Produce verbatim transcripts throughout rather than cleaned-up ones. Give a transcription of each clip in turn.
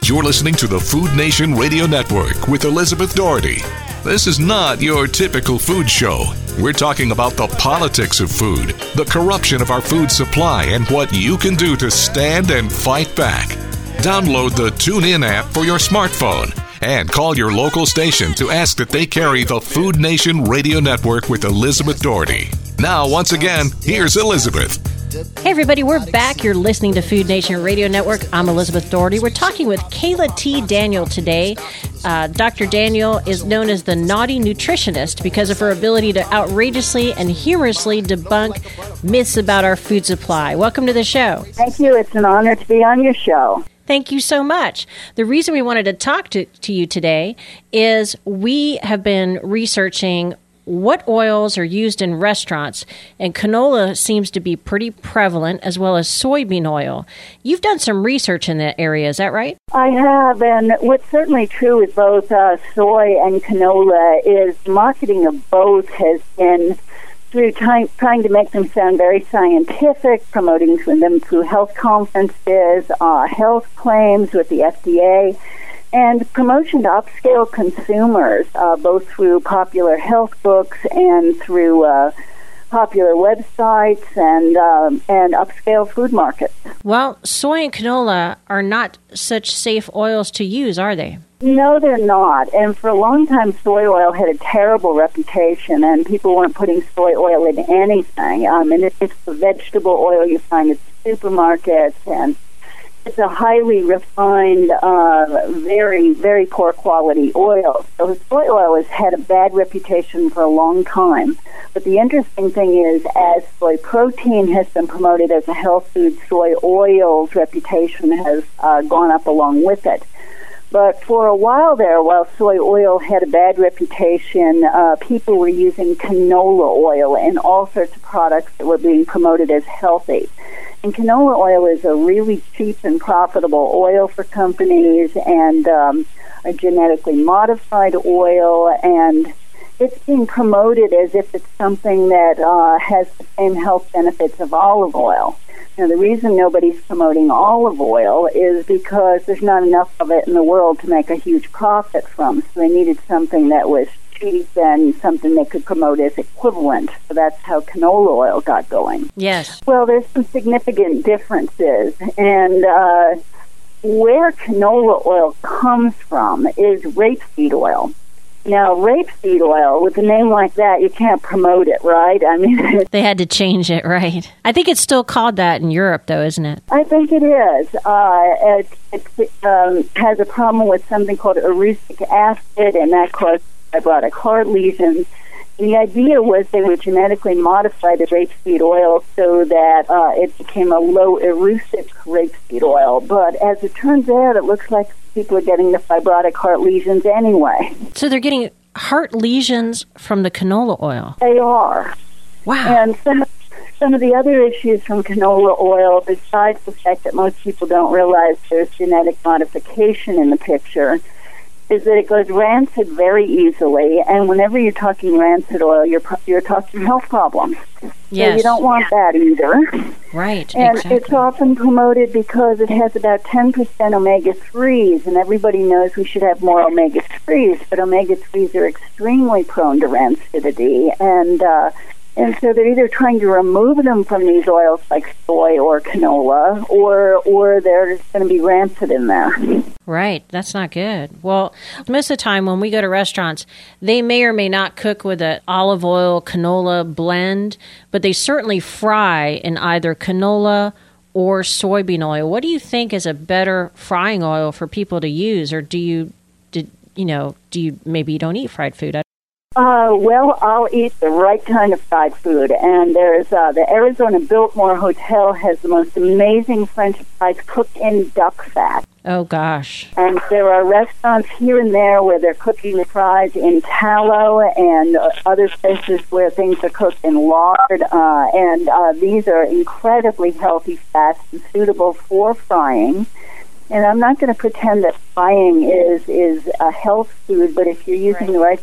You're listening to the Food Nation Radio Network with Elizabeth Doherty. This is not your typical food show. We're talking about the politics of food, the corruption of our food supply, and what you can do to stand and fight back. Download the TuneIn app for your smartphone and call your local station to ask that they carry the Food Nation Radio Network with Elizabeth Doherty. Now, once again, here's Elizabeth. Hey everybody, we're back. You're listening to Food Nation Radio Network. I'm Elizabeth Doherty. We're talking with Kayla T. Daniel today. Uh, Doctor Daniel is known as the Naughty Nutritionist because of her ability to outrageously and humorously debunk myths about our food supply. Welcome to the show. Thank you. It's an honor to be on your show. Thank you so much. The reason we wanted to talk to, to you today is we have been researching what oils are used in restaurants, and canola seems to be pretty prevalent, as well as soybean oil. You've done some research in that area, is that right? I have, and what's certainly true with both uh, soy and canola is marketing of both has been through trying, trying to make them sound very scientific, promoting them through health conferences, uh, health claims with the F D A, and promotion to upscale consumers, uh, both through popular health books and through uh, popular websites and um, and upscale food markets. Well, soy and canola are not such safe oils to use, are they? No, they're not. And for a long time, soy oil had a terrible reputation, and people weren't putting soy oil in anything. Um, and it's the vegetable oil you find at supermarkets, and it's a highly refined, uh, very, very poor quality oil. So soy oil has had a bad reputation for a long time. But the interesting thing is, as soy protein has been promoted as a health food, soy oil's reputation has uh, gone up along with it. But for a while there, while soy oil had a bad reputation, uh, people were using canola oil in all sorts of products that were being promoted as healthy. And canola oil is a really cheap and profitable oil for companies, and um, a genetically modified oil, and it's being promoted as if it's something that uh, has the same health benefits of olive oil. Now, the reason nobody's promoting olive oil is because there's not enough of it in the world to make a huge profit from, so they needed something that was cheap and something they could promote as equivalent. So that's how canola oil got going. Yes. Well, there's some significant differences, and uh, where canola oil comes from is rapeseed oil. Now, rapeseed oil, with a name like that, you can't promote it, right? I mean, they had to change it, right? I think it's still called that in Europe, though, isn't it? I think it is. Uh, it it um, has a problem with something called erucic acid, and that causes fibrotic heart lesions. And the idea was they would genetically modify the rapeseed oil so that uh, it became a low erucic rapeseed oil. But as it turns out, it looks like people are getting the fibrotic heart lesions anyway. So they're getting heart lesions from the canola oil? They are. Wow. And some, some of the other issues from canola oil, besides the fact that most people don't realize there's genetic modification in the picture, is that it goes rancid very easily, and whenever you're talking rancid oil, you're you're talking health problems. Yes. So you don't want that either. Right, and exactly. It's often promoted because it has about ten percent omega threes, and everybody knows we should have more omega threes, but omega threes are extremely prone to rancidity, and uh, and so they're either trying to remove them from these oils like soy or canola, or or there's going to be rancid in there. Right. That's not good. Well, most of the time when we go to restaurants, they may or may not cook with an olive oil canola blend, but they certainly fry in either canola or soybean oil. What do you think is a better frying oil for people to use, or do you, did, you know, do you maybe you don't eat fried food? I Uh, well, I'll eat the right kind of fried food, and there's uh, the Arizona Biltmore Hotel has the most amazing French fries cooked in duck fat. Oh, gosh. And there are restaurants here and there where they're cooking the fries in tallow, and uh, other places where things are cooked in lard, uh, and uh, these are incredibly healthy fats and suitable for frying. And I'm not going to pretend that frying is, is a health food, but if you're using the right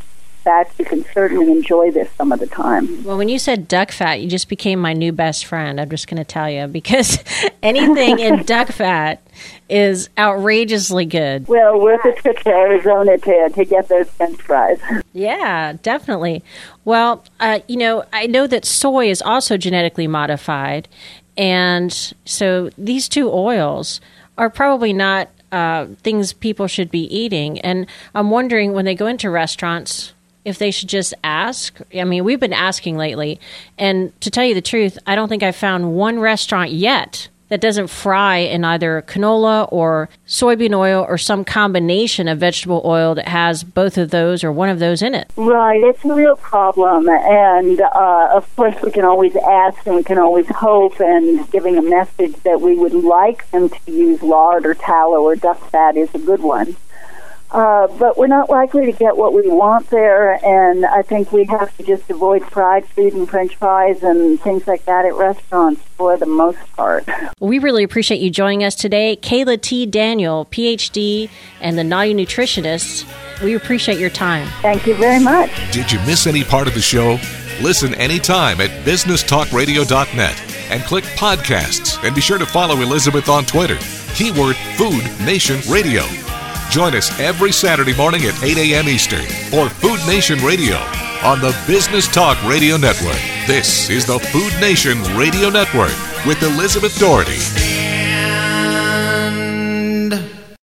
fats, you can certainly enjoy this some of the time. Well, when you said duck fat, you just became my new best friend. I'm just going to tell you, because anything in duck fat is outrageously good. Well, worth a trip to Arizona to, to get those French fries. Yeah, definitely. Well, uh, you know, I know that soy is also genetically modified, and so these two oils are probably not uh, things people should be eating. And I'm wondering, when they go into restaurants, if they should just ask. I mean, we've been asking lately, and to tell you the truth, I don't think I've found one restaurant yet that doesn't fry in either canola or soybean oil or some combination of vegetable oil that has both of those or one of those in it. Right, it's a real problem. And, uh, of course, we can always ask and we can always hope, and giving a message that we would like them to use lard or tallow or duck fat is a good one. Uh, but we're not likely to get what we want there, and I think we have to just avoid fried food and French fries and things like that at restaurants for the most part. We really appreciate you joining us today. Kayla T. Daniel, P H D, and the Naughty Nutritionist. We appreciate your time. Thank you very much. Did you miss any part of the show? Listen anytime at business talk radio dot net and click podcasts, and be sure to follow Elizabeth on Twitter. Keyword Food Nation Radio. Join us every Saturday morning at eight a.m. Eastern for Food Nation Radio on the Business Talk Radio Network. This is the Food Nation Radio Network with Elizabeth Doherty.